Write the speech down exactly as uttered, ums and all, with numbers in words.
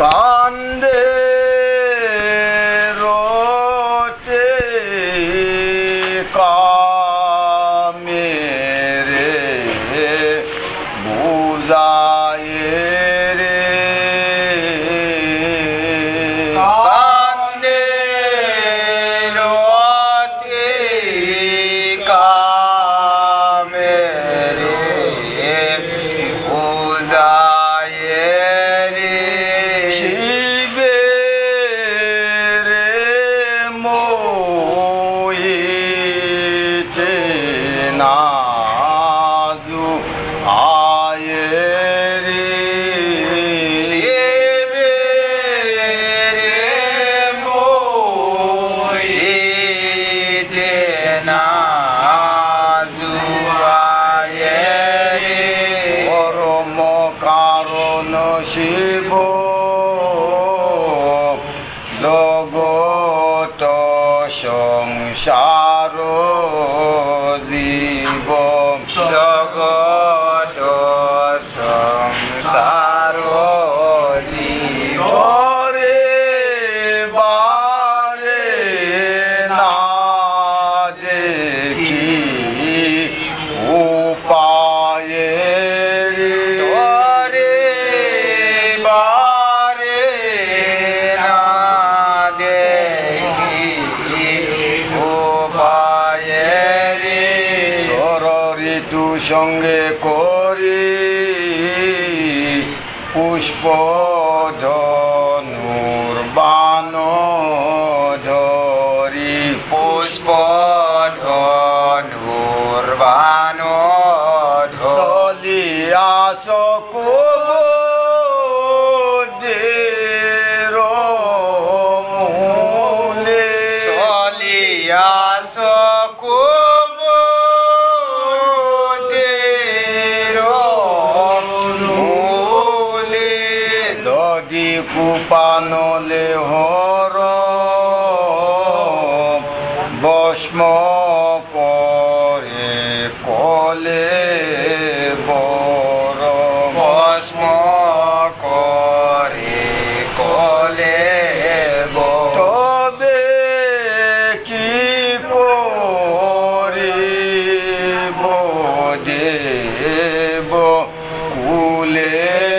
কান্দে রোতে কামেরে বুঝায়ে রে কান্দে রোতে কামেরে বুঝায়ে রে শিবের মোহিতে নাজু আয়ে রে শিবের মোহিতে নাজু আয়ে রে পরম কারণ শিব জগত সংসার জীব জগত সংসার জীব তরে বারে না দেখি উপায়ে রে তোরে বারে না দেখি উপায়ে রে সর ঋতু সঙ্গে করি পুষ্প ধনুর বান ধরি পুষ্প ধনুর বান চলিয়া সকুব দের মূলে চলিয়া সকুব মূলে দদি কুপানলে হর বস্ম করে কলে বর ভস্ম করে কলে বর তবে কি করিব দেব কুলে